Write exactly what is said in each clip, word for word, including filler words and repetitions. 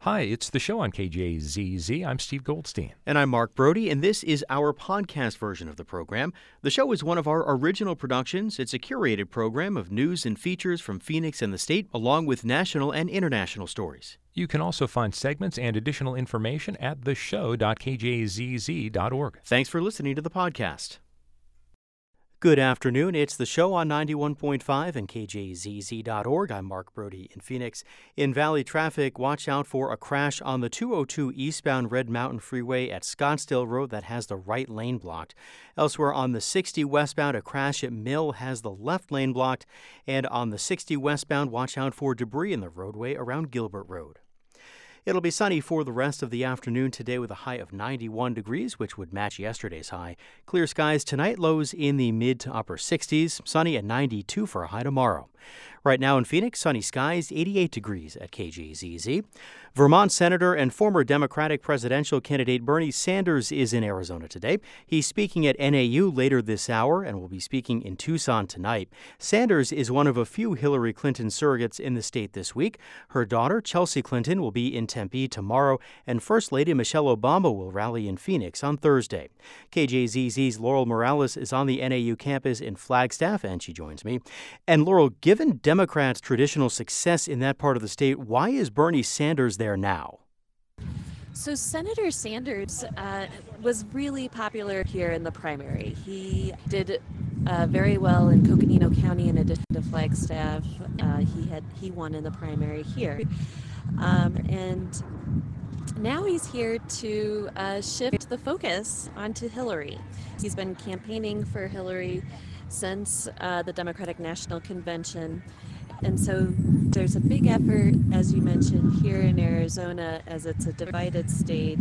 Hi, it's the show on K J Z Z. I'm Steve Goldstein. And I'm Mark Brody, and this is our podcast version of the program. The show is one of our original productions. It's a curated program of news and features from Phoenix and the state, along with national and international stories. You can also find segments and additional information at the show dot k j z z dot org. Thanks for listening to the podcast. Good afternoon. It's the show on ninety-one point five and K J Z Z dot org. I'm Mark Brody in Phoenix. In Valley traffic, watch out for a crash on the two oh two eastbound Red Mountain Freeway at Scottsdale Road that has the right lane blocked. Elsewhere on the sixty westbound, a crash at Mill has the left lane blocked. And on the sixty westbound, watch out for debris in the roadway around Gilbert Road. It'll be sunny for the rest of the afternoon today with a high of ninety-one degrees, which would match yesterday's high. Clear skies tonight, lows in the mid to upper sixties, sunny at ninety-two for a high tomorrow. Right now in Phoenix, sunny skies, eighty-eight degrees at K J Z Z. Vermont Senator and former Democratic presidential candidate Bernie Sanders is in Arizona today. He's speaking at N A U later this hour and will be speaking in Tucson tonight. Sanders is one of a few Hillary Clinton surrogates in the state this week. Her daughter, Chelsea Clinton, will be in Tempe tomorrow, and First Lady Michelle Obama will rally in Phoenix on Thursday. K J Z Z's Laurel Morales is on the N A U campus in Flagstaff, and she joins me. And Laurel, given Democrats' traditional success in that part of the state, why is Bernie Sanders there now? So Senator Sanders uh, was really popular here in the primary. He did uh, very well in Coconino County in addition to Flagstaff. Uh, he had he won in the primary here. Um, and now he's here to uh, shift the focus onto Hillary. He's been campaigning for Hillary since uh, the Democratic National Convention. And so there's a big effort, as you mentioned, here in Arizona, as it's a divided state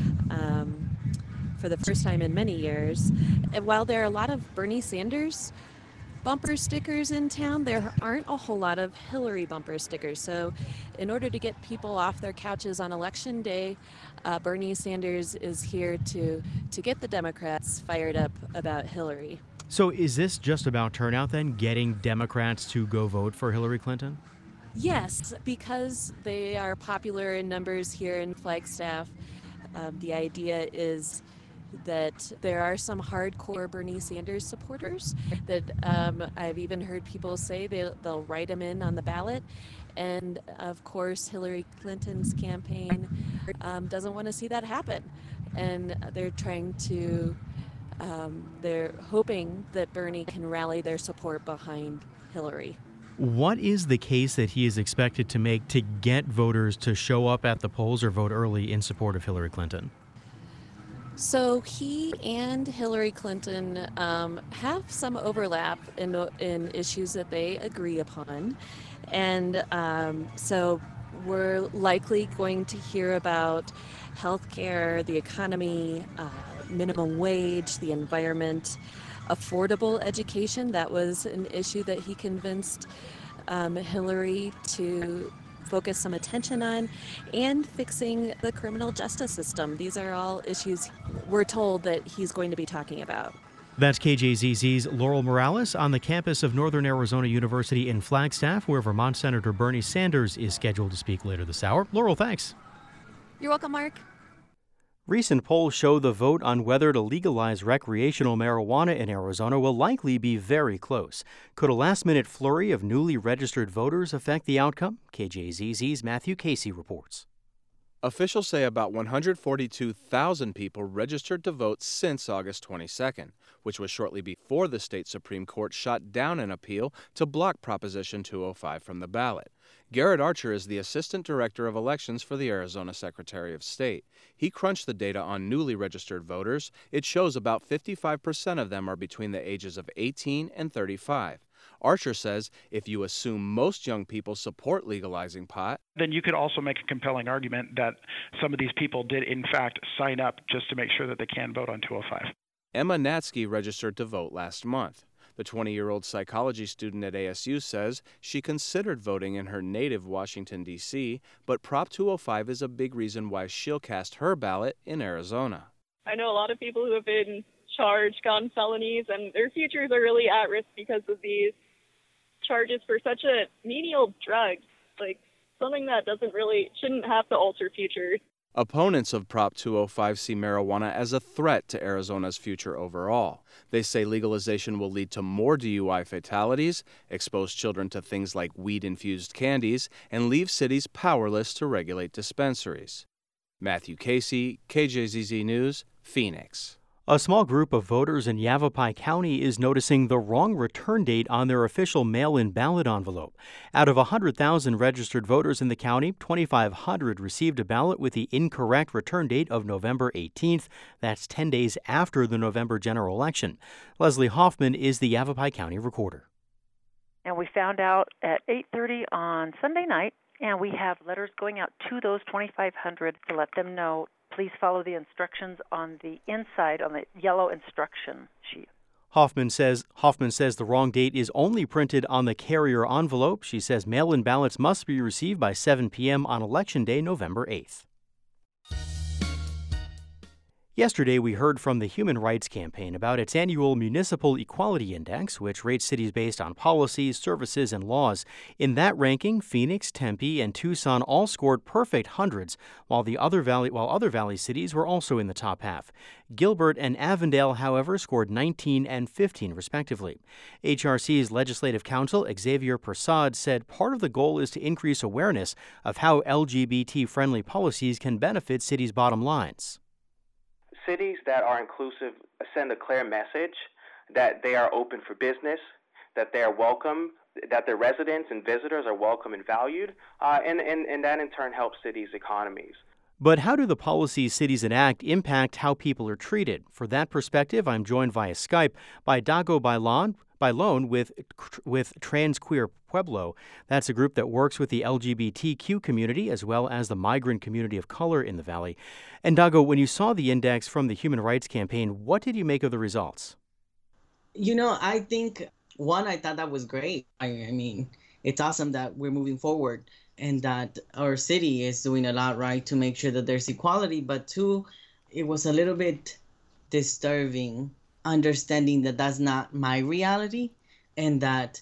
um, for the first time in many years. And while there are a lot of Bernie Sanders bumper stickers in town, there aren't a whole lot of Hillary bumper stickers. So in order to get people off their couches on election day, uh, Bernie Sanders is here to, to get the Democrats fired up about Hillary. So is this just about turnout then, getting Democrats to go vote for Hillary Clinton? Yes, because they are popular in numbers here in Flagstaff. Um, the idea is that there are some hardcore Bernie Sanders supporters that um, I've even heard people say they, they'll write him in on the ballot. And of course, Hillary Clinton's campaign um, doesn't want to see that happen. And they're trying to Um, they're hoping that Bernie can rally their support behind Hillary. What is the case that he is expected to make to get voters to show up at the polls or vote early in support of Hillary Clinton? So he and Hillary Clinton um, have some overlap in, in issues that they agree upon. And um, so we're likely going to hear about healthcare, the economy, uh, minimum wage, the environment, affordable education. That was an issue that he convinced um, Hillary to focus some attention on, and fixing the criminal justice system. These are all issues we're told that he's going to be talking about. That's K J Z Z's Laurel Morales on the campus of Northern Arizona University in Flagstaff, where Vermont Senator Bernie Sanders is scheduled to speak later this hour. Laurel, thanks. You're welcome, Mark. Recent polls show the vote on whether to legalize recreational marijuana in Arizona will likely be very close. Could a last-minute flurry of newly registered voters affect the outcome? K J Z Z's Matthew Casey reports. Officials say about one hundred forty-two thousand people registered to vote since August twenty-second, which was shortly before the state Supreme Court shot down an appeal to block Proposition two oh five from the ballot. Garrett Archer is the Assistant Director of Elections for the Arizona Secretary of State. He crunched the data on newly registered voters. It shows about fifty-five percent of them are between the ages of eighteen and thirty-five. Archer says if you assume most young people support legalizing pot, then you could also make a compelling argument that some of these people did in fact sign up just to make sure that they can vote on two oh five. Emma Natsky registered to vote last month. The twenty-year-old psychology student at A S U says she considered voting in her native Washington, D C, but Prop two oh five is a big reason why she'll cast her ballot in Arizona. I know a lot of people who have been charged gun felonies, and their futures are really at risk because of these charges for such a menial drug. Like, something that doesn't really, shouldn't have to alter future. Opponents of Prop two oh five see marijuana as a threat to Arizona's future overall. They say legalization will lead to more D U I fatalities, expose children to things like weed-infused candies, and leave cities powerless to regulate dispensaries. Matthew Casey, K J Z Z News, Phoenix. A small group of voters in Yavapai County is noticing the wrong return date on their official mail-in ballot envelope. Out of one hundred thousand registered voters in the county, twenty-five hundred received a ballot with the incorrect return date of November eighteenth. That's ten days after the November general election. Leslie Hoffman is the Yavapai County recorder. And we found out at eight thirty on Sunday night, and we have letters going out to those twenty-five hundred to let them know, please follow the instructions on the inside, on the yellow instruction sheet. Hoffman says Hoffman says the wrong date is only printed on the carrier envelope. She says mail-in ballots must be received by seven p.m. on Election Day, November eighth. Yesterday, we heard from the Human Rights Campaign about its annual Municipal Equality Index, which rates cities based on policies, services, and laws. In that ranking, Phoenix, Tempe, and Tucson all scored perfect hundreds, while the other valley while other valley cities were also in the top half. Gilbert and Avondale, however, scored nineteen and fifteen, respectively. H R C's Legislative Counsel, Xavier Prasad, said part of the goal is to increase awareness of how L G B T-friendly policies can benefit cities' bottom lines. Cities that are inclusive send a clear message that they are open for business, that they are welcome, that their residents and visitors are welcome and valued, uh, and, and, and that in turn helps cities' economies. But how do the policies cities enact impact how people are treated? For that perspective, I'm joined via Skype by Dago Bailon, Bailon with, with Trans Queer Pueblo. That's a group that works with the L G B T Q community as well as the migrant community of color in the valley. And Dago, when you saw the index from the Human Rights Campaign, what did you make of the results? You know, I think, one, I thought that was great. I, I mean, it's awesome that we're moving forward and that our city is doing a lot right to make sure that there's equality. But two, it was a little bit disturbing understanding that that's not my reality and that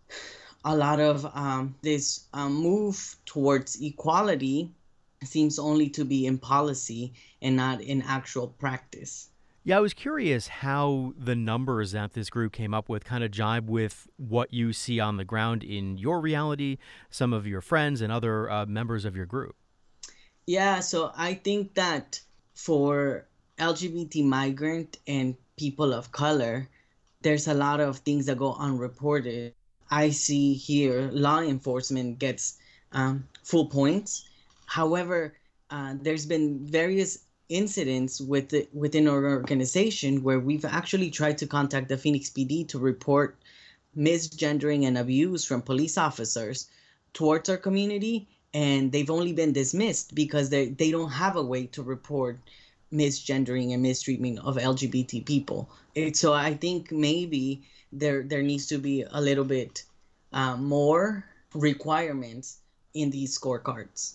a lot of um, this um, move towards equality seems only to be in policy and not in actual practice. Yeah, I was curious how the numbers that this group came up with kind of jibe with what you see on the ground in your reality, some of your friends and other uh, members of your group. Yeah, so I think that for L G B T migrant and people of color, there's a lot of things that go unreported. I see here law enforcement gets um, full points. However, uh, there's been various incidents with the, within our organization where we've actually tried to contact the Phoenix P D to report misgendering and abuse from police officers towards our community, and they've only been dismissed because they they don't have a way to report misgendering and mistreatment of L G B T people. It, so I think maybe there there needs to be a little bit uh, more requirements in these scorecards.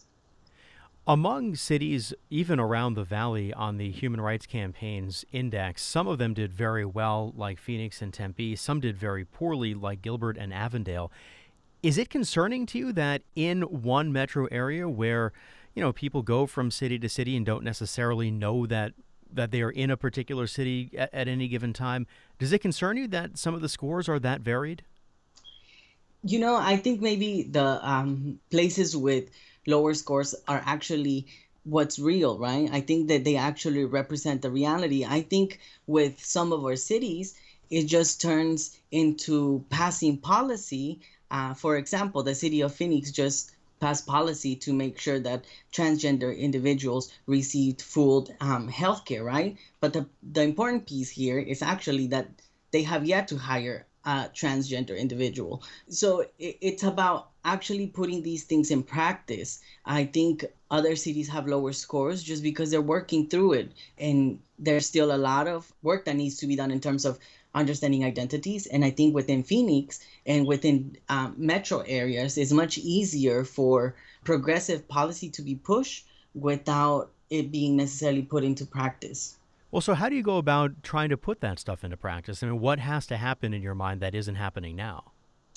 Among cities, even around the valley on the Human Rights Campaign's index, some of them did very well, like Phoenix and Tempe. Some did very poorly, like Gilbert and Avondale. Is it concerning to you that in one metro area where, you know, people go from city to city and don't necessarily know that that they are in a particular city at, at any given time, does it concern you that some of the scores are that varied? You know, I think maybe the um, places with lower scores are actually what's real, right? I think that they actually represent the reality. I think with some of our cities, it just turns into passing policy. Uh, for example, the city of Phoenix just passed policy to make sure that transgender individuals received full um, health care, right? But the, the important piece here is actually that they have yet to hire a transgender individual. So it, it's about actually putting these things in practice. I think other cities have lower scores just because they're working through it. And there's still a lot of work that needs to be done in terms of understanding identities. And I think within Phoenix and within um, metro areas, it's much easier for progressive policy to be pushed without it being necessarily put into practice. Well, so how do you go about trying to put that stuff into practice? I mean, what has to happen in your mind that isn't happening now?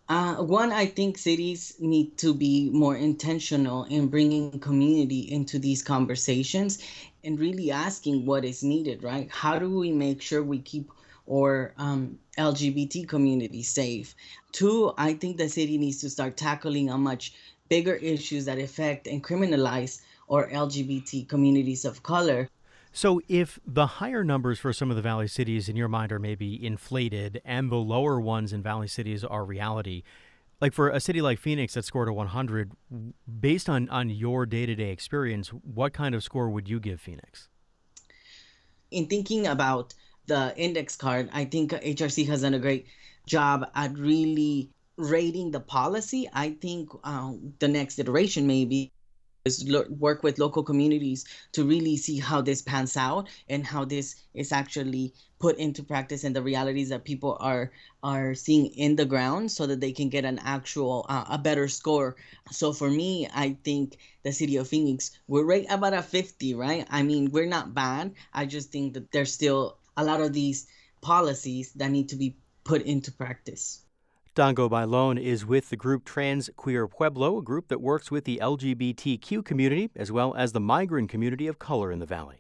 Uh, one, I think cities need to be more intentional in bringing community into these conversations and really asking what is needed, right? How do we make sure we keep our um, L G B T community safe? Two, I think the city needs to start tackling a much bigger issues that affect and criminalize our L G B T communities of color. So if the higher numbers for some of the Valley cities in your mind are maybe inflated and the lower ones in Valley cities are reality, like for a city like Phoenix that scored a one hundred, based on, on your day-to-day experience, what kind of score would you give Phoenix? In thinking about the index card, I think H R C has done a great job at really rating the policy. I think um, the next iteration maybe is lo- work with local communities to really see how this pans out and how this is actually put into practice and the realities that people are are seeing in the ground so that they can get an actual uh, a better score. So for me, I think the city of Phoenix, we're right about a fifty, right? I mean, we're not bad. I just think that there's still a lot of these policies that need to be put into practice. Dango Bailon is with the group Trans Queer Pueblo, a group that works with the L G B T Q community as well as the migrant community of color in the Valley.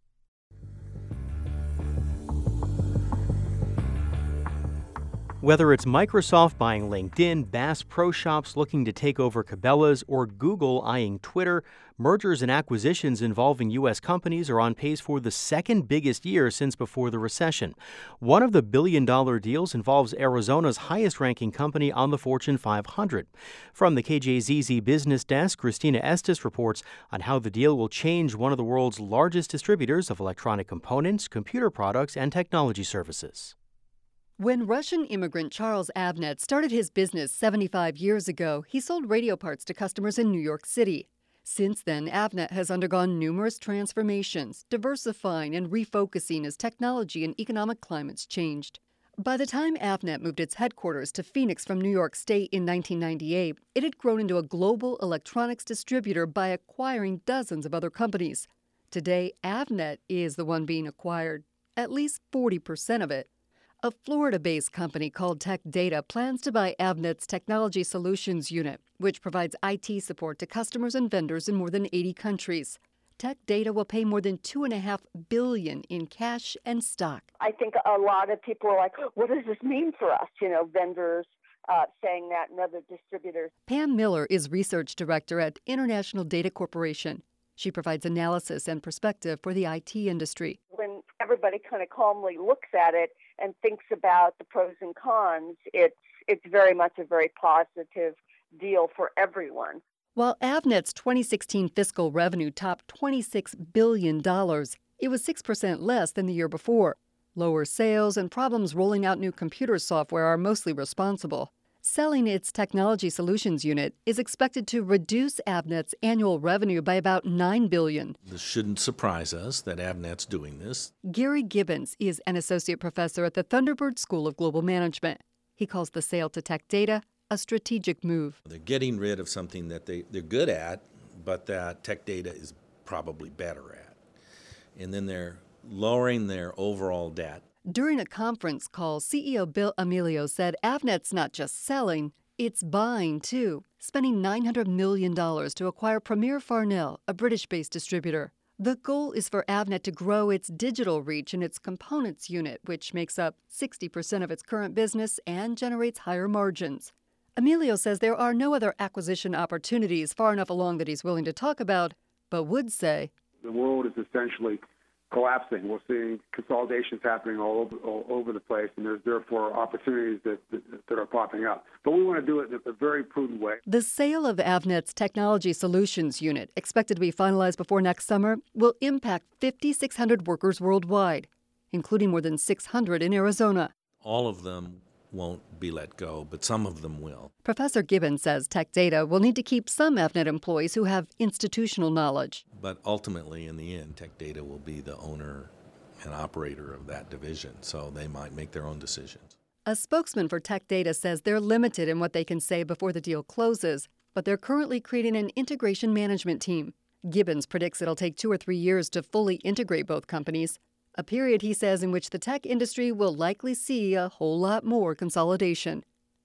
Whether it's Microsoft buying LinkedIn, Bass Pro Shops looking to take over Cabela's, or Google eyeing Twitter, mergers and acquisitions involving U S companies are on pace for the second biggest year since before the recession. One of the billion-dollar deals involves Arizona's highest-ranking company on the Fortune five hundred. From the K J Z Z Business Desk, Christina Estes reports on how the deal will change one of the world's largest distributors of electronic components, computer products, and technology services. When Russian immigrant Charles Avnet started his business seventy-five years ago, he sold radio parts to customers in New York City. Since then, Avnet has undergone numerous transformations, diversifying and refocusing as technology and economic climates changed. By the time Avnet moved its headquarters to Phoenix from New York State in nineteen ninety-eight, it had grown into a global electronics distributor by acquiring dozens of other companies. Today, Avnet is the one being acquired, at least forty percent of it. A Florida-based company called Tech Data plans to buy Avnet's Technology Solutions Unit, which provides I T support to customers and vendors in more than eighty countries. Tech Data will pay more than two point five billion dollars in cash and stock. I think a lot of people are like, what does this mean for us? You know, vendors uh, saying that and other distributors. Pam Miller is research director at International Data Corporation. She provides analysis and perspective for the I T industry. When everybody kind of calmly looks at it and thinks about the pros and cons, it's it's very much a very positive deal for everyone. While Avnet's twenty sixteen fiscal revenue topped twenty-six billion dollars, it was six percent less than the year before. Lower sales and problems rolling out new computer software are mostly responsible. Selling its Technology Solutions Unit is expected to reduce Avnet's annual revenue by about nine billion dollars. This shouldn't surprise us that Avnet's doing this. Gary Gibbons is an associate professor at the Thunderbird School of Global Management. He calls the sale to Tech Data a strategic move. They're getting rid of something that they, they're good at, but that Tech Data is probably better at. And then they're lowering their overall debt. During a conference call, C E O Bill Amelio said Avnet's not just selling, it's buying too, spending nine hundred million dollars to acquire Premier Farnell, a British-based distributor. The goal is for Avnet to grow its digital reach in its components unit, which makes up sixty percent of its current business and generates higher margins. Amelio says there are no other acquisition opportunities far enough along that he's willing to talk about, but would say, the world is essentially collapsing. We're seeing consolidations happening all over, all over the place, and there's therefore opportunities that, that, that are popping up. But we want to do it in a very prudent way. The sale of Avnet's Technology Solutions Unit, expected to be finalized before next summer, will impact five thousand six hundred workers worldwide, including more than six hundred in Arizona. All of them won't be let go, but some of them will. Professor Gibbons says Tech Data will need to keep some Avnet employees who have institutional knowledge. But ultimately, in the end, Tech Data will be the owner and operator of that division, so they might make their own decisions. A spokesman for Tech Data says they're limited in what they can say before the deal closes, but they're currently creating an integration management team. Gibbons predicts it'll take two or three years to fully integrate both companies, a period, he says, in which the tech industry will likely see a whole lot more consolidation.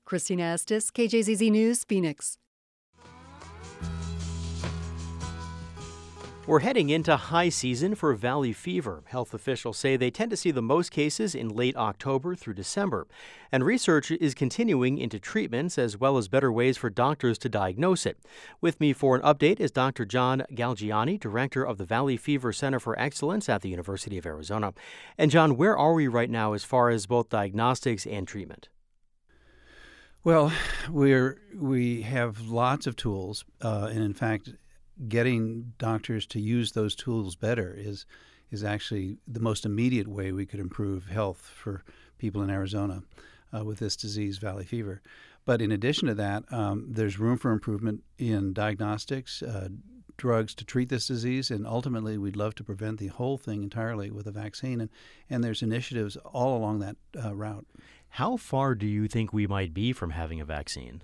Christina Estes, K J Z Z News, Phoenix. We're heading into high season for valley fever. Health officials say they tend to see the most cases in late October through December. And research is continuing into treatments as well as better ways for doctors to diagnose it. With me for an update is Doctor John Galgiani, director of the Valley Fever Center for Excellence at the University of Arizona. And John, where are we right now as far as both diagnostics and treatment? Well, we're we have lots of tools, uh, and in fact, getting doctors to use those tools better is is actually the most immediate way we could improve health for people in Arizona uh, with this disease, valley fever. But in addition to that, um, there's room for improvement in diagnostics, uh, drugs to treat this disease, and ultimately we'd love to prevent the whole thing entirely with a vaccine. And, and there's initiatives all along that uh, route. How far do you think we might be from having a vaccine?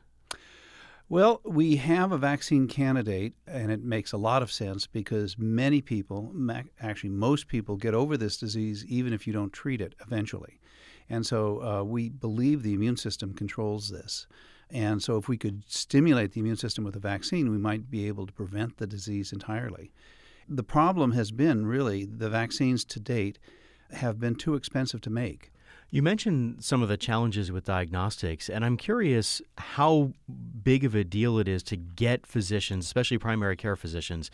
Well, we have a vaccine candidate, and it makes a lot of sense because many people, actually most people, get over this disease even if you don't treat it eventually. And so uh, we believe the immune system controls this. And so if we could stimulate the immune system with a vaccine, we might be able to prevent the disease entirely. The problem has been really the vaccines to date have been too expensive to make. You mentioned some of the challenges with diagnostics, and I'm curious how big of a deal it is to get physicians, especially primary care physicians,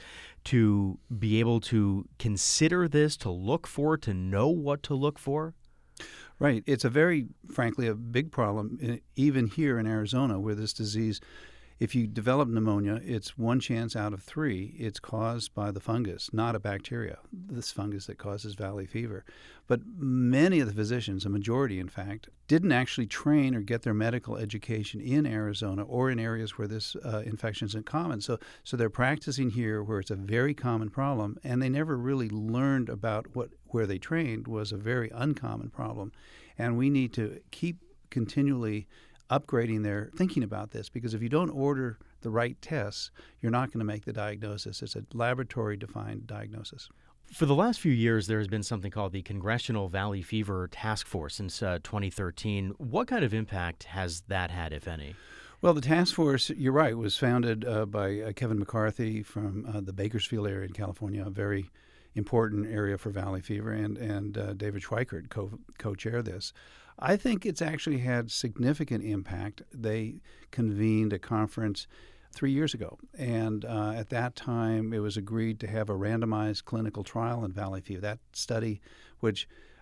to be able to consider this, to look for, to know what to look for. Right. It's a very, frankly, a big problem, even here in Arizona, where this disease, if you develop pneumonia, it's one chance out of three it's caused by the fungus, not a bacteria, this fungus that causes valley fever. But many of the physicians, a majority in fact, didn't actually train or get their medical education in Arizona or in areas where this uh, infection isn't common. So, so they're practicing here where it's a very common problem, and they never really learned about what where they trained was a very uncommon problem. And we need to keep continually upgrading their thinking about this, because if you don't order the right tests, you're not going to make the diagnosis. It's a laboratory-defined diagnosis. For the last few years, there has been something called the Congressional Valley Fever Task Force since uh, twenty thirteen. What kind of impact has that had, if any? Well, the task force, you're right, was founded uh, by uh, Kevin McCarthy from uh, the Bakersfield area in California, a very important area for valley fever, and, and uh, David Schweikert co- co-chaired this. I think it's actually had significant impact. They convened a conference three years ago, and uh, at that time it was agreed to have a randomized clinical trial in valley fever. That study, which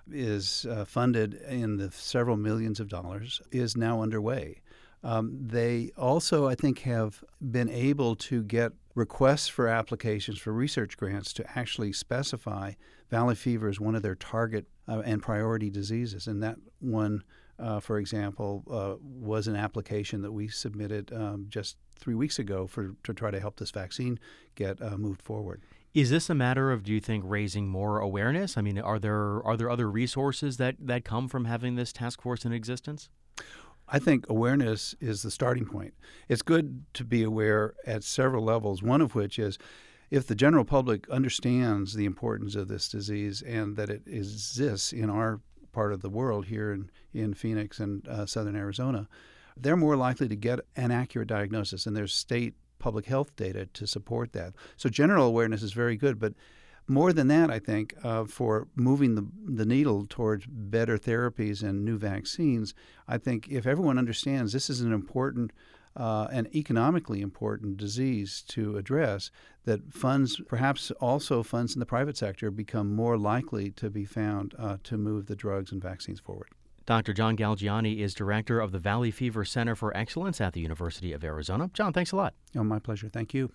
is uh, funded in the several millions of dollars, is now underway. Um, they also, I think, have been able to get requests for applications for research grants to actually specify valley fever as one of their target uh, and priority diseases. And that one, uh, for example, uh, was an application that we submitted um, just three weeks ago for to try to help this vaccine get uh, moved forward. Is this a matter of, do you think, raising more awareness? I mean, are there are there other resources that, that come from having this task force in existence? I think awareness is the starting point. It's good to be aware at several levels, one of which is if the general public understands the importance of this disease and that it exists in our part of the world here in, in Phoenix and uh, southern Arizona, they're more likely to get an accurate diagnosis, and there's state public health data to support that. So general awareness is very good, but more than that, I think, uh, for moving the, the needle towards better therapies and new vaccines, I think if everyone understands this is an important uh, and economically important disease to address, that funds, perhaps also funds in the private sector, become more likely to be found uh, to move the drugs and vaccines forward. Doctor John Galgiani is director of the Valley Fever Center for Excellence at the University of Arizona. John, thanks a lot. Oh, my pleasure. Thank you.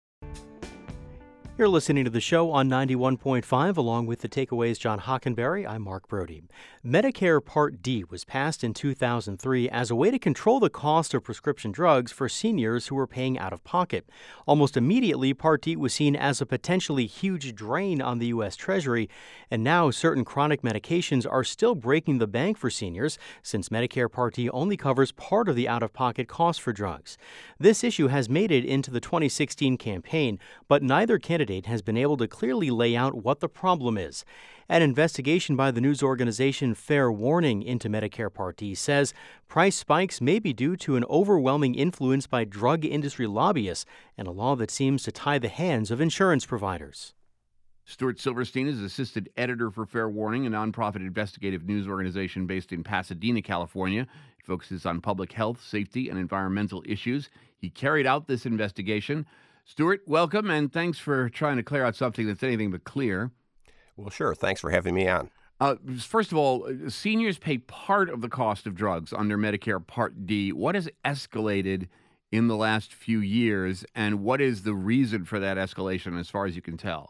You're listening to the show on ninety-one point five, along with the Takeaways John Hockenberry. I'm Mark Brody. Medicare Part D was passed in two thousand three as a way to control the cost of prescription drugs for seniors who were paying out of pocket. Almost immediately, Part D was seen as a potentially huge drain on the U S Treasury, and now certain chronic medications are still breaking the bank for seniors, since Medicare Part D only covers part of the out-of-pocket cost for drugs. This issue has made it into the twenty sixteen campaign, but neither candidate candidate has been able to clearly lay out what the problem is. An investigation by the news organization Fair Warning into Medicare Part D says price spikes may be due to an overwhelming influence by drug industry lobbyists and a law that seems to tie the hands of insurance providers. Stuart Silverstein is assistant editor for Fair Warning, a nonprofit investigative news organization based in Pasadena, California. It focuses on public health, safety, and environmental issues. He carried out this investigation. Stuart, welcome, and thanks for trying to clear out something that's anything but clear. Well, sure. Thanks for having me on. Uh, first of all, seniors pay part of the cost of drugs under Medicare Part D. What has escalated in the last few years, and what is the reason for that escalation as far as you can tell?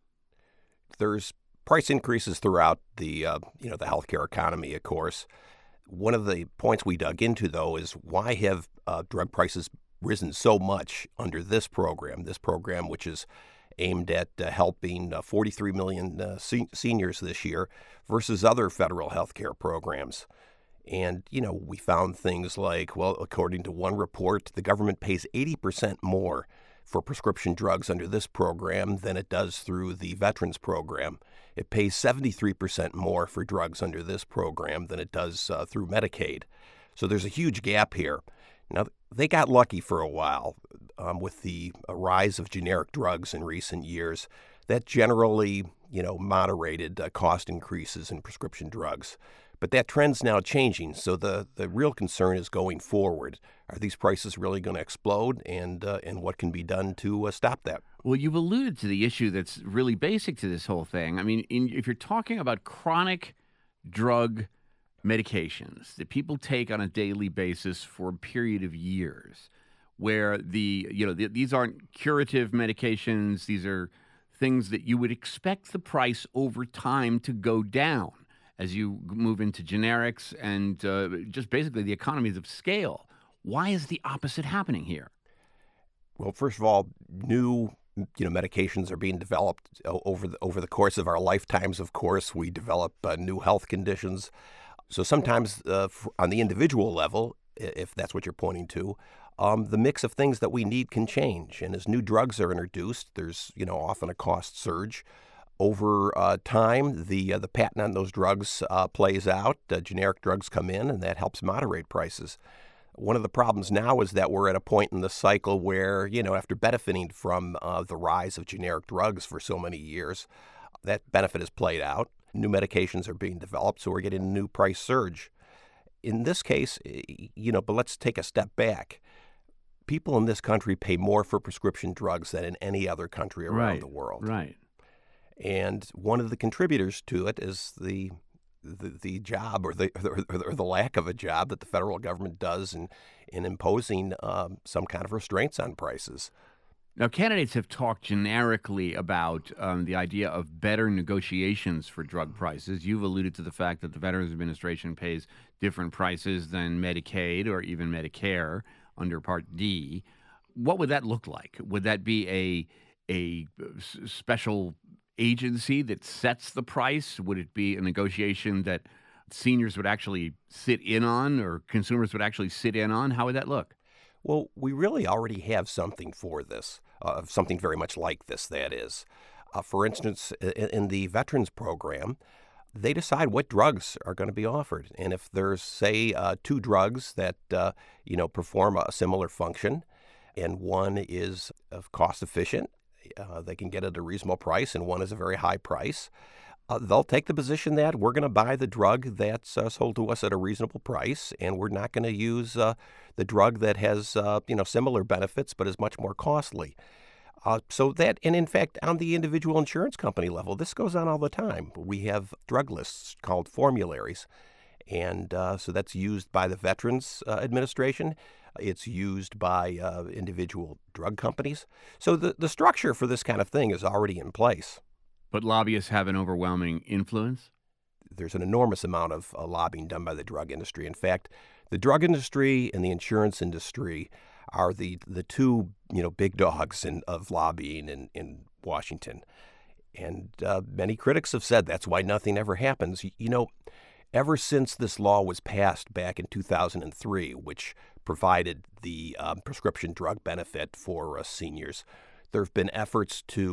There's price increases throughout the, uh, you know, the healthcare economy, of course. One of the points we dug into, though, is why have uh, drug prices risen so much under this program, this program which is aimed at uh, helping uh, forty-three million uh, se- seniors this year versus other federal healthcare programs. And, you know, we found things like, well, according to one report, the government pays eighty percent more for prescription drugs under this program than it does through the Veterans Program. It pays seventy-three percent more for drugs under this program than it does uh, through Medicaid. So there's a huge gap here. Now, they got lucky for a while um, with the uh, rise of generic drugs in recent years. That generally, you know, moderated uh, cost increases in prescription drugs. But that trend's now changing, so the, the real concern is going forward. Are these prices really going to explode, and uh, and what can be done to uh, stop that? Well, you've alluded to the issue that's really basic to this whole thing. I mean, in, if you're talking about chronic drug medications that people take on a daily basis for a period of years, where the, you know, the, these aren't curative medications, these are things that you would expect the price over time to go down as you move into generics and uh, just basically the economies of scale. Why is the opposite happening here? Well, first of all, new you know medications are being developed over the, over the course of our lifetimes. Of course, we develop uh, new health conditions. So sometimes uh, on the individual level, if that's what you're pointing to, um, the mix of things that we need can change. And as new drugs are introduced, there's you know often a cost surge. Over uh, time, the uh, the patent on those drugs uh, plays out. Uh, generic drugs come in, and that helps moderate prices. One of the problems now is that we're at a point in the cycle where, you know, after benefiting from uh, the rise of generic drugs for so many years, that benefit is played out. New medications are being developed, so we're getting a new price surge. In this case, you know, but let's take a step back. People in this country pay more for prescription drugs than in any other country around right, the world. Right. And one of the contributors to it is the the, the job or the or the lack of a job that the federal government does in in imposing um, some kind of restraints on prices. Now, candidates have talked generically about um, the idea of better negotiations for drug prices. You've alluded to the fact that the Veterans Administration pays different prices than Medicaid or even Medicare under Part D. What would that look like? Would that be a a special agency that sets the price? Would it be a negotiation that seniors would actually sit in on or consumers would actually sit in on? How would that look? Well, we really already have something for this, uh, something very much like this, that is. Uh, for instance, in, in the Veterans Program, they decide what drugs are going to be offered. And if there's, say, uh, two drugs that, uh, you know, perform a similar function, and one is uh, cost efficient, Uh, they can get it at a reasonable price, and one is a very high price. Uh, they'll take the position that we're going to buy the drug that's uh, sold to us at a reasonable price, and we're not going to use uh, the drug that has uh, you know similar benefits but is much more costly. Uh, so that, and in fact, on the individual insurance company level, this goes on all the time. We have drug lists called formularies, and uh, so that's used by the Veterans uh, Administration. It's used by uh, individual drug companies. So the, the structure for this kind of thing is already in place. But lobbyists have an overwhelming influence? There's an enormous amount of uh, lobbying done by the drug industry. In fact, the drug industry and the insurance industry are the, the two you know big dogs in, of lobbying in, in Washington. And uh, many critics have said that's why nothing ever happens. You, you know, ever since this law was passed back in two thousand three, which provided the um, prescription drug benefit for uh, seniors, there have been efforts to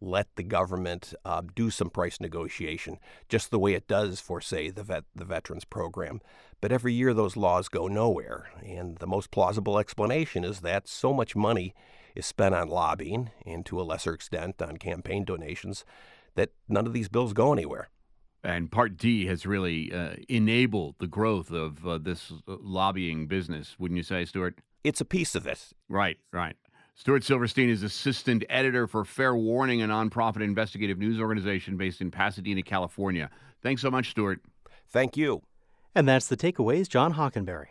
let the government uh, do some price negotiation, just the way it does for, say, the vet, the Veterans Program. But every year those laws go nowhere. And the most plausible explanation is that so much money is spent on lobbying and to a lesser extent on campaign donations that none of these bills go anywhere. And Part D has really uh, enabled the growth of uh, this lobbying business, wouldn't you say, Stuart? It's a piece of it. Right, right. Stuart Silverstein is assistant editor for Fair Warning, a nonprofit investigative news organization based in Pasadena, California. Thanks so much, Stuart. Thank you. And that's the takeaways. John Hockenberry.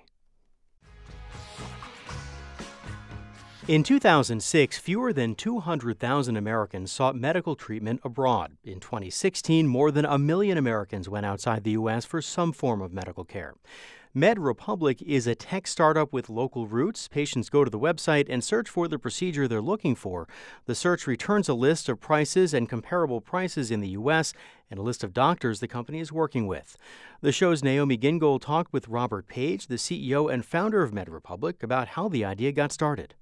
In two thousand six, fewer than two hundred thousand Americans sought medical treatment abroad. In twenty sixteen, more than a million Americans went outside the U S for some form of medical care. MedRepublic is a tech startup with local roots. Patients go to the website and search for the procedure they're looking for. The search returns a list of prices and comparable prices in the U S and a list of doctors the company is working with. The show's Naomi Gingold talked with Robert Page, the C E O and founder of MedRepublic, about how the idea got started.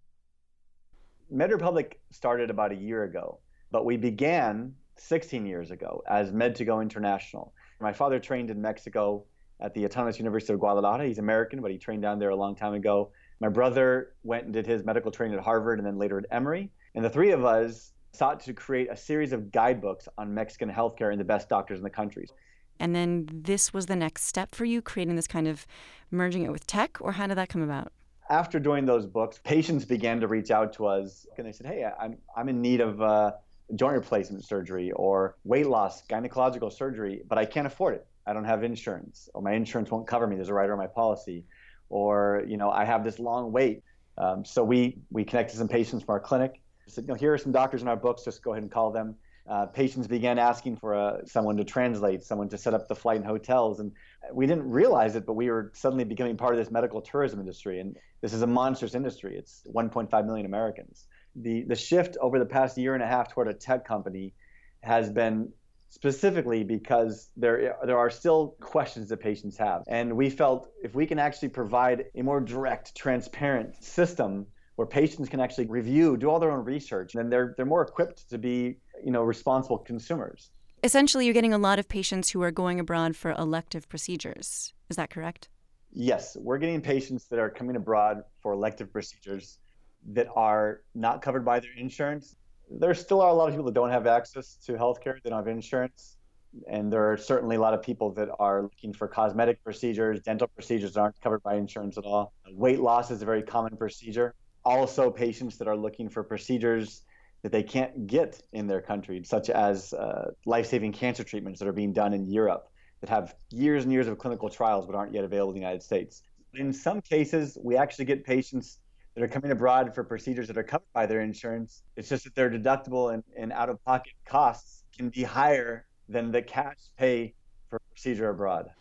MedRepublic started about a year ago, but we began sixteen years ago as Med2Go International. My father trained in Mexico at the Autonomous University of Guadalajara. He's American, but he trained down there a long time ago. My brother went and did his medical training at Harvard and then later at Emory. And the three of us sought to create a series of guidebooks on Mexican healthcare and the best doctors in the country. And then this was the next step for you, creating this kind of merging it with tech, or how did that come about? After doing those books, patients began to reach out to us and they said, hey, I'm, I'm in need of uh, joint replacement surgery or weight loss, gynecological surgery, but I can't afford it. I don't have insurance, or my insurance won't cover me. There's a rider on my policy, or, you know, I have this long wait. Um, so we, we connected some patients from our clinic. We said, you know, here are some doctors in our books, just go ahead and call them. Uh, patients began asking for uh, someone to translate, someone to set up the flight and hotels. And we didn't realize it, but we were suddenly becoming part of this medical tourism industry. And this is a monstrous industry. It's one point five million Americans. The, the shift over the past year and a half toward a tech company has been specifically because there, there are still questions that patients have. And we felt if we can actually provide a more direct, transparent system where patients can actually review, do all their own research, then they're, they're more equipped to be, you know, responsible consumers. Essentially, you're getting a lot of patients who are going abroad for elective procedures. Is that correct? Yes, we're getting patients that are coming abroad for elective procedures that are not covered by their insurance. There still are a lot of people that don't have access to healthcare, they don't have insurance. And there are certainly a lot of people that are looking for cosmetic procedures, dental procedures that aren't covered by insurance at all. Weight loss is a very common procedure. Also, patients that are looking for procedures that they can't get in their country, such as uh, life-saving cancer treatments that are being done in Europe that have years and years of clinical trials but aren't yet available in the United States. In some cases, we actually get patients that are coming abroad for procedures that are covered by their insurance. It's just that their deductible and, and out-of-pocket costs can be higher than the cash pay for a procedure abroad.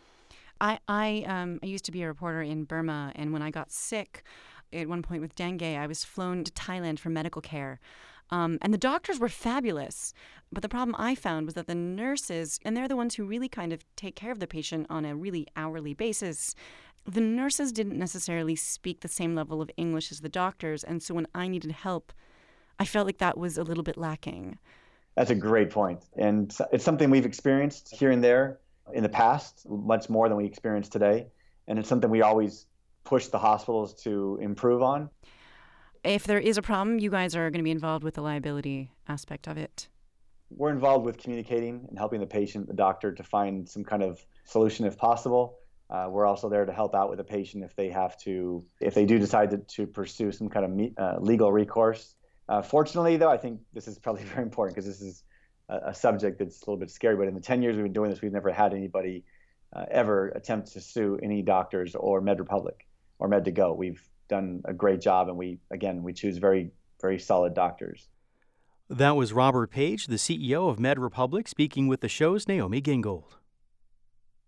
I I, um, I used to be a reporter in Burma, and when I got sick at one point with dengue, I was flown to Thailand for medical care. Um, and the doctors were fabulous. But the problem I found was that the nurses, and they're the ones who really kind of take care of the patient on a really hourly basis, the nurses didn't necessarily speak the same level of English as the doctors. And so when I needed help, I felt like that was a little bit lacking. That's a great point. And it's something we've experienced here and there in the past, much more than we experience today. And it's something we always push the hospitals to improve on. If there is a problem, you guys are going to be involved with the liability aspect of it. We're involved with communicating and helping the patient, the doctor, to find some kind of solution if possible. Uh, we're also there to help out with the patient if they have to, if they do decide to, to pursue some kind of me, uh, legal recourse. Uh, fortunately, though, I think this is probably very important because this is a, a subject that's a little bit scary. But in the ten years we've been doing this, we've never had anybody uh, ever attempt to sue any doctors or MedRepublic or Med2Go. We've done a great job, and we, again, we choose very, very solid doctors. That was Robert Page, the C E O of MedRepublic, speaking with the show's Naomi Gingold.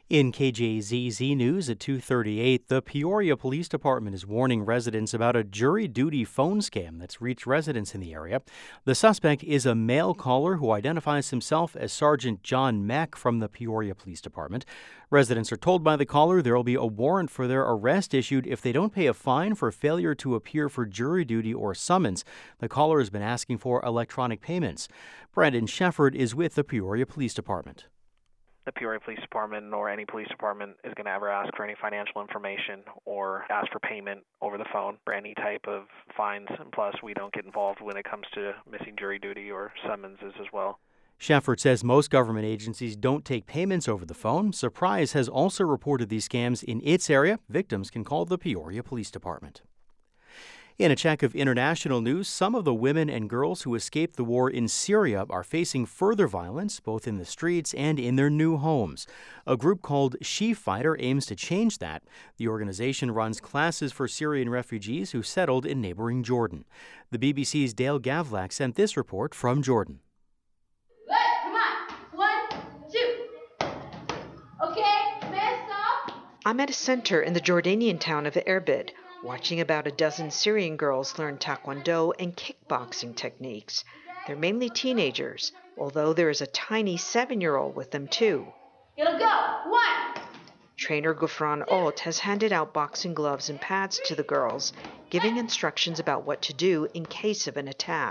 In K J Z Z News at two thirty-eight, the Peoria Police Department is warning residents about a jury duty phone scam that's reached residents in the area. The suspect is a male caller who identifies himself as Sergeant John Mack from the Peoria Police Department. Residents are told by the caller there will be a warrant for their arrest issued if they don't pay a fine for failure to appear for jury duty or summons. The caller has been asking for electronic payments. Brandon Shefford is with the Peoria Police Department. The Peoria Police Department or any police department is going to ever ask for any financial information or ask for payment over the phone for any type of fines. And plus, we don't get involved when it comes to missing jury duty or summonses as well. Shefford says most government agencies don't take payments over the phone. Surprise has also reported these scams in its area. Victims can call the Peoria Police Department. In a check of international news, some of the women and girls who escaped the war in Syria are facing further violence, both in the streets and in their new homes. A group called She Fighter aims to change that. The organization runs classes for Syrian refugees who settled in neighboring Jordan. The B B C's Dale Gavlak sent this report from Jordan. Good, come on. One, two. Okay, man, stop. I'm at a center in the Jordanian town of Irbid, watching about a dozen Syrian girls learn taekwondo and kickboxing techniques. They're mainly teenagers, although there is a tiny seven-year-old with them too. It'll go. One. Trainer Gufran Ot has handed out boxing gloves and pads to the girls, giving instructions about what to do in case of an attack.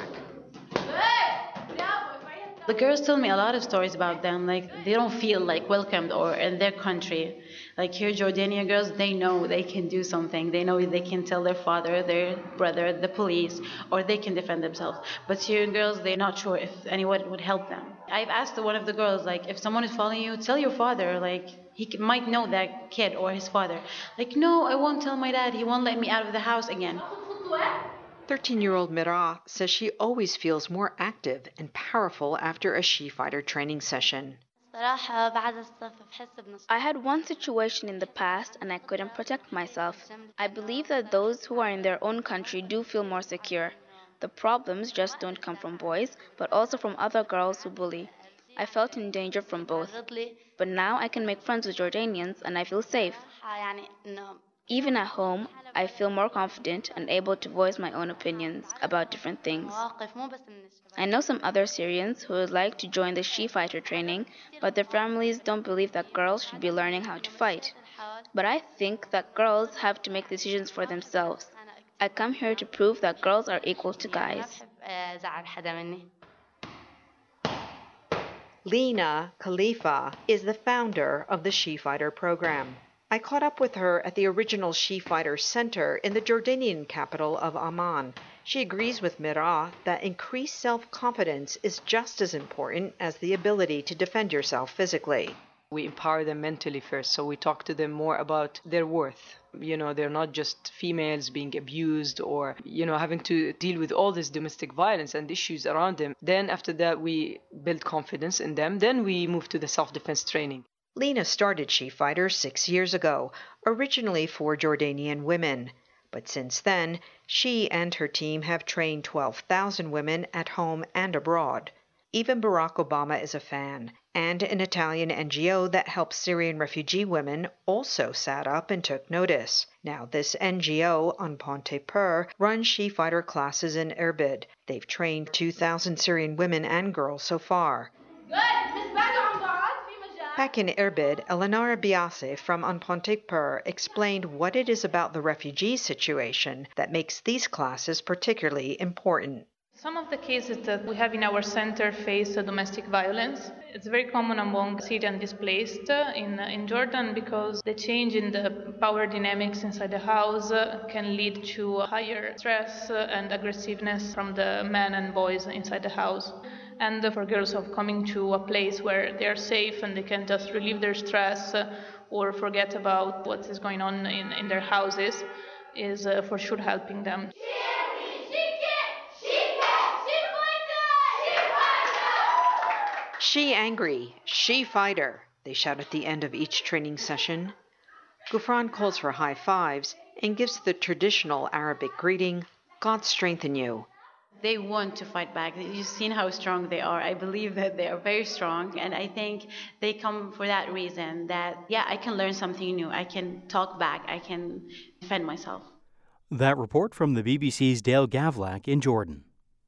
The girls tell me a lot of stories about them, like they don't feel like welcomed or in their country. Like here, Jordanian girls, they know they can do something. They know they can tell their father, their brother, the police, or they can defend themselves. But Syrian girls, they're not sure if anyone would help them. I've asked one of the girls, like, if someone is following you, tell your father, like, he might know that kid or his father. Like, no, I won't tell my dad. He won't let me out of the house again. thirteen-year-old Mira says she always feels more active and powerful after a She Fighter training session. I had one situation in the past and I couldn't protect myself. I believe that those who are in their own country do feel more secure. The problems just don't come from boys, but also from other girls who bully. I felt in danger from both. But now I can make friends with Jordanians and I feel safe. Even at home, I feel more confident and able to voice my own opinions about different things. I know some other Syrians who would like to join the She Fighter training, but their families don't believe that girls should be learning how to fight. But I think that girls have to make decisions for themselves. I come here to prove that girls are equal to guys. Lena Khalifa is the founder of the She Fighter program. I caught up with her at the original She Fighter Center in the Jordanian capital of Amman. She agrees with Mira that increased self-confidence is just as important as the ability to defend yourself physically. We empower them mentally first, so we talk to them more about their worth. You know, they're not just females being abused or, you know, having to deal with all this domestic violence and issues around them. Then after that, we build confidence in them. Then we move to the self-defense training. Lena started She Fighter six years ago, originally for Jordanian women. But since then, she and her team have trained twelve thousand women at home and abroad. Even Barack Obama is a fan, and an Italian N G O that helps Syrian refugee women also sat up and took notice. Now this N G O, Un Ponte Per, runs She Fighter classes in Irbid. They've trained two thousand Syrian women and girls so far. Back in Irbid, Eleonora Biase from Un Ponte Per explained what it is about the refugee situation that makes these classes particularly important. Some of the cases that we have in our center face uh, domestic violence. It's very common among Syrian displaced uh, in, uh, in Jordan because the change in the power dynamics inside the house uh, can lead to higher stress uh, and aggressiveness from the men and boys inside the house. And uh, for girls of coming to a place where they are safe and they can just relieve their stress uh, or forget about what is going on in, in their houses is uh, for sure helping them. She angry, she fighter, they shout at the end of each training session. Gufran calls for high fives and gives the traditional Arabic greeting, God strengthen you. they want to fight back. You've seen how strong they are. I believe that they are very strong, and I think they come for that reason, that, yeah, I can learn something new. I can talk back. I can defend myself. That report from the B B C's Dale Gavlak in Jordan.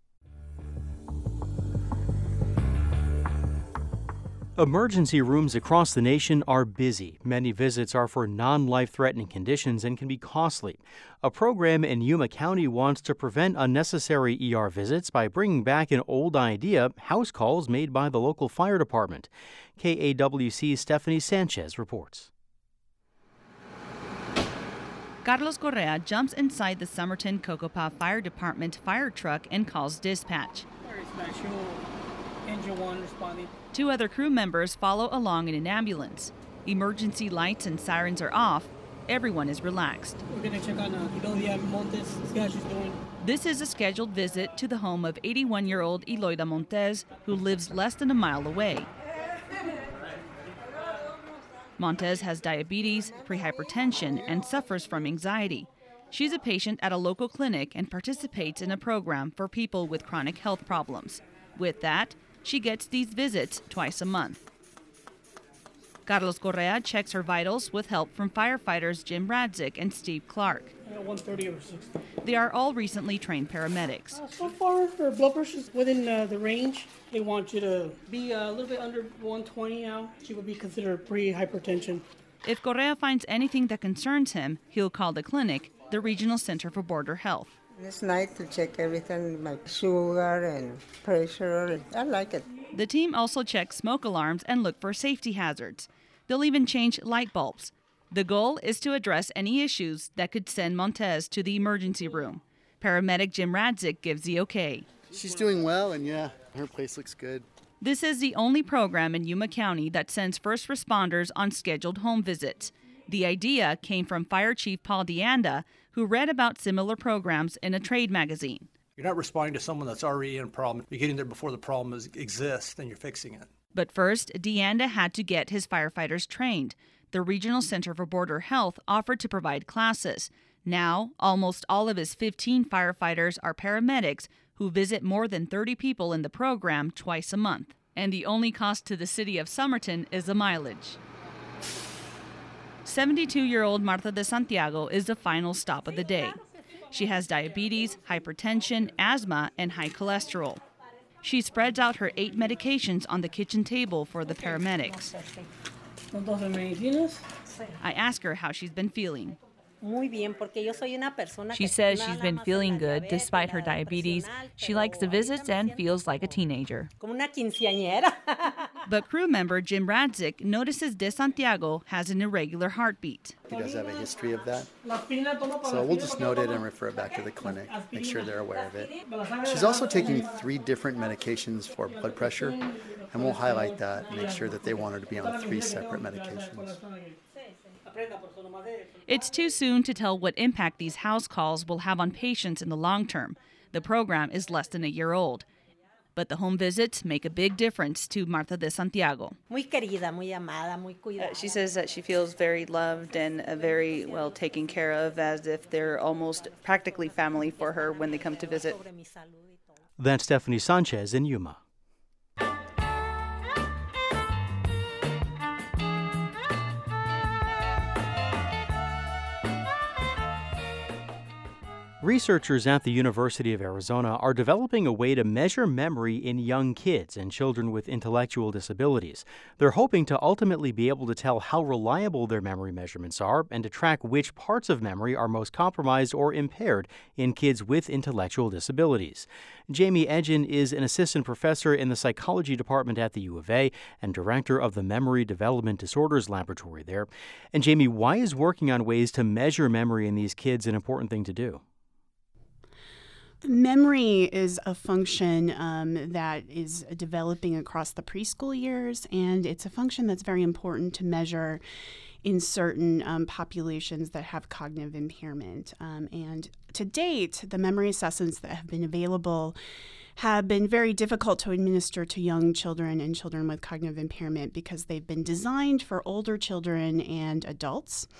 Emergency rooms across the nation are busy. Many visits are for non-life-threatening conditions and can be costly. A program in Yuma County wants to prevent unnecessary E R visits by bringing back an old idea, house calls made by the local fire department. K A W C's Stephanie Sanchez reports. Carlos Correa jumps inside the Somerton Cocopah Fire Department fire truck and calls dispatch. Engine one responding. Two other crew members follow along in an ambulance. Emergency lights and sirens are off. Everyone is relaxed. We're going to check on uh, Eloida Montes, see how she's doing. This is a scheduled visit to the home of eighty-one-year-old Eloida Montes, who lives less than a mile away. Montes has diabetes, prehypertension, and suffers from anxiety. She's a patient at a local clinic and participates in a program for people with chronic health problems. With that, she gets these visits twice a month. Carlos Correa checks her vitals with help from firefighters Jim Radzik and Steve Clark. one thirty over sixty. They are all recently trained paramedics. Uh, so far, her blood pressure is within uh, the range. They want you to be uh, a little bit under one twenty now. She would be considered pre-hypertension. If Correa finds anything that concerns him, he'll call the clinic, the Regional Center for Border Health. It's nice to check everything, my sugar and pressure. I like it. The team also checks smoke alarms and look for safety hazards. They'll even change light bulbs. The goal is to address any issues that could send Montes to the emergency room. Paramedic Jim Radzik gives the okay. She's doing well, and yeah, her place looks good. This is the only program in Yuma County that sends first responders on scheduled home visits. The idea came from Fire Chief Paul DeAnda, who read about similar programs in a trade magazine. You're not responding to someone that's already in a problem. You're getting there before the problem is, exists, and you're fixing it. But first, DeAnda had to get his firefighters trained. The Regional Center for Border Health offered to provide classes. Now, almost all of his fifteen firefighters are paramedics who visit more than thirty people in the program twice a month. And the only cost to the city of Somerton is the mileage. seventy-two-year-old Martha de Santiago is the final stop of the day. She has diabetes, hypertension, asthma, and high cholesterol. She spreads out her eight medications on the kitchen table for the paramedics. I ask her how she's been feeling. She says she's been feeling good despite her diabetes. She likes the visits and feels like a teenager. But crew member Jim Radzik notices De Santiago has an irregular heartbeat. He does have a history of that. So we'll just note it and refer it back to the clinic, make sure they're aware of it. She's also taking three different medications for blood pressure, and we'll highlight that and make sure that they want her to be on three separate medications. It's too soon to tell what impact these house calls will have on patients in the long term. The program is less than a year old. But the home visits make a big difference to Martha de Santiago. Uh, she says that she feels very loved and uh, very well taken care of, as if they're almost practically family for her when they come to visit. That's Stephanie Sanchez in Yuma. Researchers at the University of Arizona are developing a way to measure memory in young kids and children with intellectual disabilities. They're hoping to ultimately be able to tell how reliable their memory measurements are and to track which parts of memory are most compromised or impaired in kids with intellectual disabilities. Jamie Edgin is an assistant professor in the psychology department at the U of A and director of the Memory Development Disorders Laboratory there. And Jamie, why is working on ways to measure memory in these kids an important thing to do? Memory is a function um, that is developing across the preschool years, and it's a function that's very important to measure in certain um, populations that have cognitive impairment. Um, and to date, the memory assessments that have been available have been very difficult to administer to young children and children with cognitive impairment because they've been designed for older children and adults.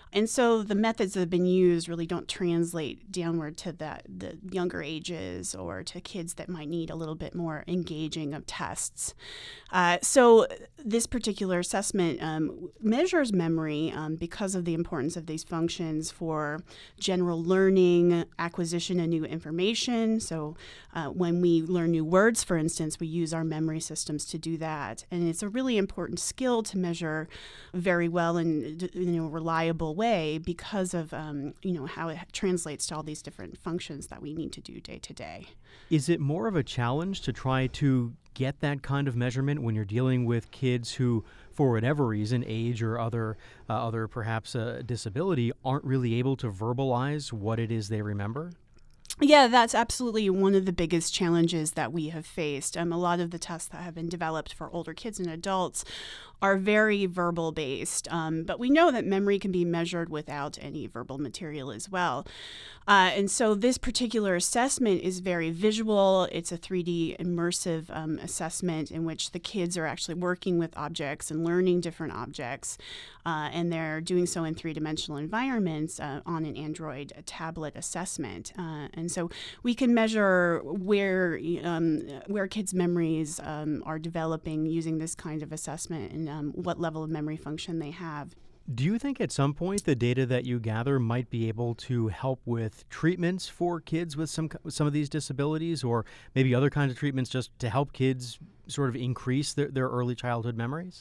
And so the methods that have been used really don't translate downward to the, the younger ages or to kids that might need a little bit more engaging of tests. Uh, so this particular assessment um, measures memory um, because of the importance of these functions for general learning, acquisition of new information. So uh, when we learn new words, for instance, we use our memory systems to do that. And it's a really important skill to measure very well and, you know, reliable way because of um, you know how it translates to all these different functions that we need to do day to day. Is it more of a challenge to try to get that kind of measurement when you're dealing with kids who, for whatever reason, age or other uh, other perhaps uh, disability, aren't really able to verbalize what it is they remember? Yeah, that's absolutely one of the biggest challenges that we have faced. Um, a lot of the tests that have been developed for older kids and adults are very verbal based, um, but we know that memory can be measured without any verbal material as well. Uh, and so this particular assessment is very visual. It's a three D immersive um, assessment in which the kids are actually working with objects and learning different objects, uh, and they're doing so in three-dimensional environments uh, on an Android tablet assessment. Uh, and so we can measure where um, where kids' memories um, are developing using this kind of assessment and um, what level of memory function they have. Do you think at some point the data that you gather might be able to help with treatments for kids with some with some of these disabilities, or maybe other kinds of treatments just to help kids sort of increase their, their early childhood memories?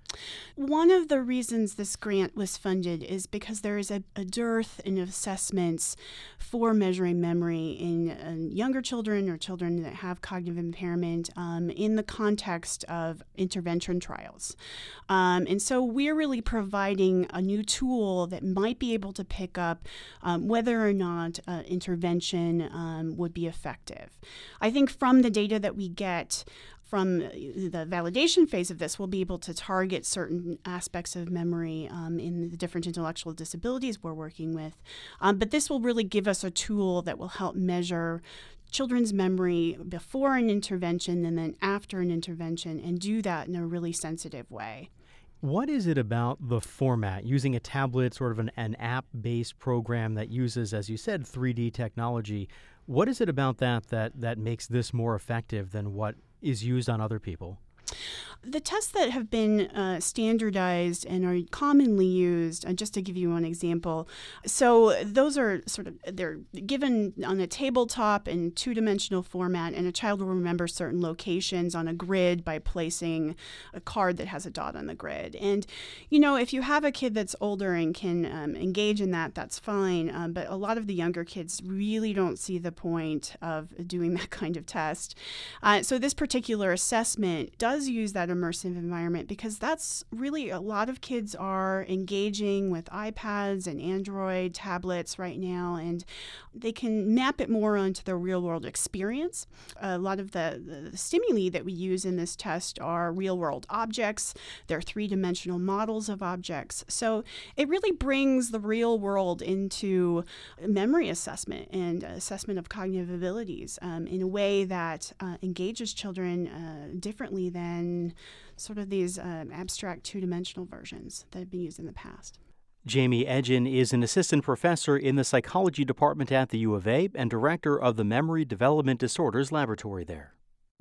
One of the reasons this grant was funded is because there is a, a dearth in assessments for measuring memory in uh, younger children or children that have cognitive impairment um, in the context of intervention trials. Um, and so we're really providing a new tool that might be able to pick up um, whether or not uh, intervention um, would be effective. I think from the data that we get from the validation phase of this, we'll be able to target certain aspects of memory um, in the different intellectual disabilities we're working with. Um, but this will really give us a tool that will help measure children's memory before an intervention and then after an intervention, and do that in a really sensitive way. What is it about the format, using a tablet, sort of an, an app-based program that uses, as you said, three D technology? What is it about that that, that makes this more effective than what is used on other people? The tests that have been uh, standardized and are commonly used, uh, just to give you one example, so those are sort of, they're given on a tabletop in two-dimensional format, and a child will remember certain locations on a grid by placing a card that has a dot on the grid. And, you know, if you have a kid that's older and can um, engage in that, that's fine, um, but a lot of the younger kids really don't see the point of doing that kind of test. Uh, so this particular assessment does use that immersive environment because that's really, a lot of kids are engaging with iPads and Android tablets right now, and they can map it more onto the real world experience. A lot of the, the stimuli that we use in this test are real world objects. They're three-dimensional models of objects. So it really brings the real world into memory assessment and assessment of cognitive abilities um, in a way that uh, engages children uh, differently than sort of these um, abstract two-dimensional versions that have been used in the past. Jamie Edgin is an assistant professor in the psychology department at the U of A and director of the Memory Development Disorders Laboratory there.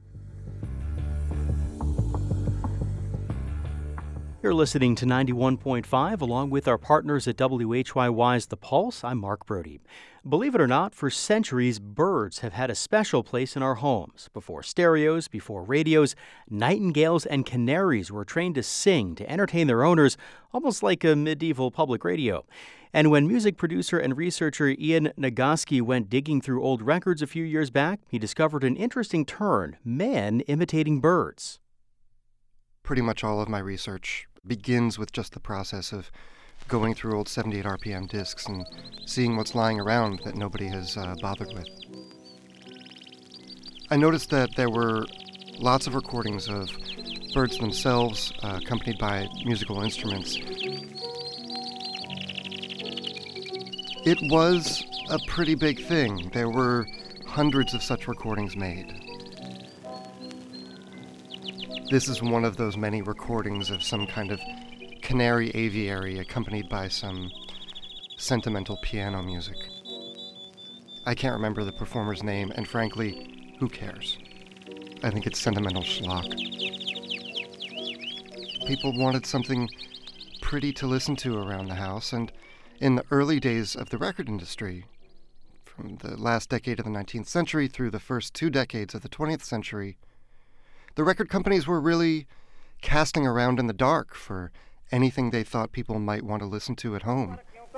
You're listening to ninety-one point five along with our partners at W H Y Y's The Pulse. I'm Mark Brody. Believe it or not, for centuries, birds have had a special place in our homes. Before stereos, before radios, nightingales and canaries were trained to sing to entertain their owners, almost like a medieval public radio. And when music producer and researcher Ian Nagoski went digging through old records a few years back, he discovered an interesting turn: men imitating birds. Pretty much all of my research begins with just the process of going through old seventy-eight R P M discs and seeing what's lying around that nobody has uh, bothered with. I noticed that there were lots of recordings of birds themselves, uh, accompanied by musical instruments. It was a pretty big thing. There were hundreds of such recordings made. This is one of those many recordings of some kind of canary aviary accompanied by some sentimental piano music. I can't remember the performer's name, and frankly, who cares? I think it's sentimental schlock. People wanted something pretty to listen to around the house, and in the early days of the record industry, from the last decade of the nineteenth century through the first two decades of the twentieth century, the record companies were really casting around in the dark for anything they thought people might want to listen to at home.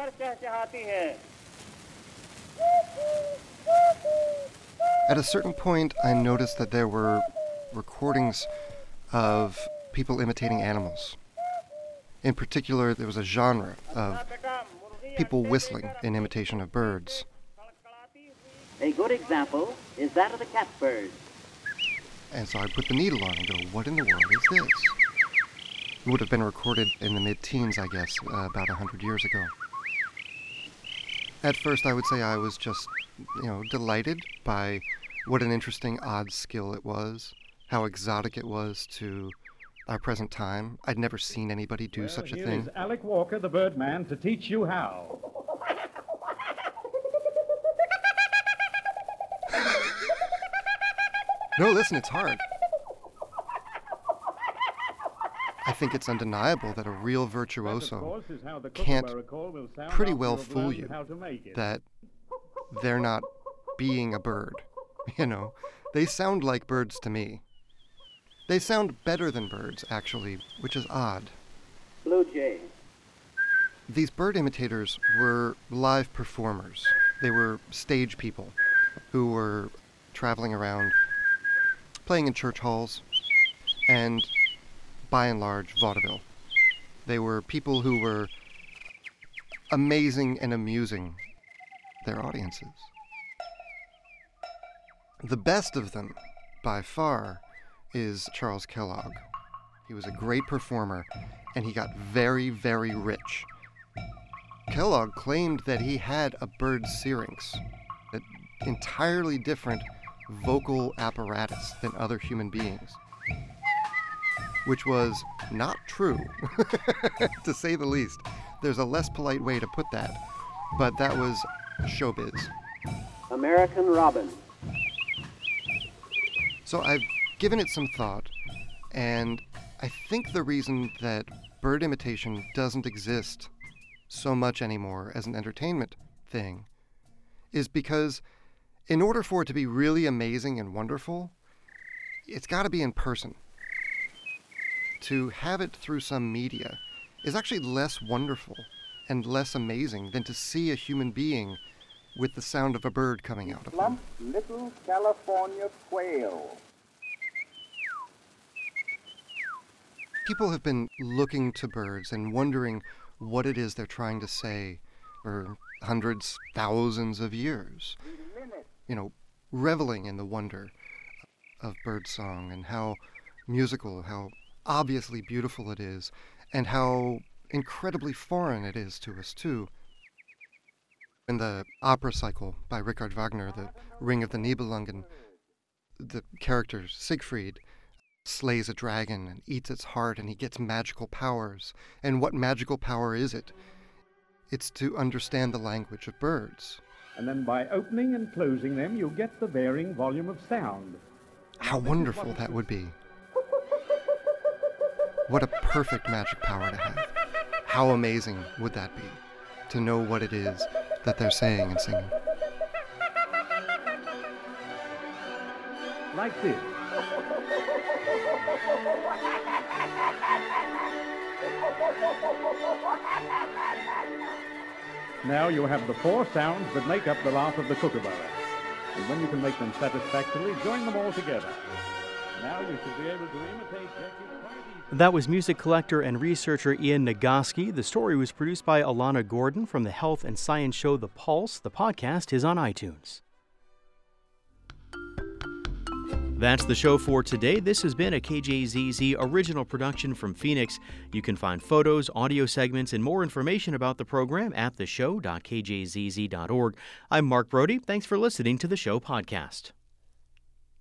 At a certain point, I noticed that there were recordings of people imitating animals. In particular, there was a genre of people whistling in imitation of birds. A good example is that of the catbird. And so I put the needle on and go, what in the world is this? It would have been recorded in the mid-teens, I guess, uh, about one hundred years ago. At first, I would say I was just, you know, delighted by what an interesting, odd skill it was, how exotic it was to our present time. I'd never seen anybody do well, such a here thing. Is Alec Walker, the Birdman, to teach you how. No, listen, it's hard. I think it's undeniable that a real virtuoso can't pretty well fool you that they're not being a bird. You know, they sound like birds to me. They sound better than birds, actually, which is odd. Blue jay. These bird imitators were live performers. They were stage people who were traveling around, playing in church halls, and by and large, vaudeville. They were people who were amazing and amusing their audiences. The best of them, by far, is Charles Kellogg. He was a great performer, and he got very, very rich. Kellogg claimed that he had a bird's syrinx, an entirely different vocal apparatus than other human beings, which was not true, to say the least. There's a less polite way to put that, but that was showbiz. American Robin. So I've given it some thought, and I think the reason that bird imitation doesn't exist so much anymore as an entertainment thing is because in order for it to be really amazing and wonderful, it's got to be in person. To have it through some media is actually less wonderful and less amazing than to see a human being with the sound of a bird coming out of them. Little California quail. People have been looking to birds and wondering what it is they're trying to say for hundreds, thousands of years. You know, reveling in the wonder of birdsong and how musical, how obviously beautiful it is, and how incredibly foreign it is to us, too. In the opera cycle by Richard Wagner, The Ring of the Nibelungen, the character Siegfried slays a dragon and eats its heart, and he gets magical powers. And what magical power is it? It's to understand the language of birds. And then by opening and closing them, you get the varying volume of sound. How wonderful that would be. What a perfect magic power to have. How amazing would that be, to know what it is that they're saying and singing. Like this. Now you have the four sounds that make up the laugh of the kookaburra. And when you can make them satisfactorily, join them all together. Now you should be able to imitate Jackie's quite easily. That was music collector and researcher Ian Nagoski. The story was produced by Alana Gordon from the health and science show The Pulse. The podcast is on iTunes. That's the show for today. This has been a K J Z Z original production from Phoenix. You can find photos, audio segments, and more information about the program at the show dot k j z z dot org. I'm Mark Brody. Thanks for listening to the show podcast.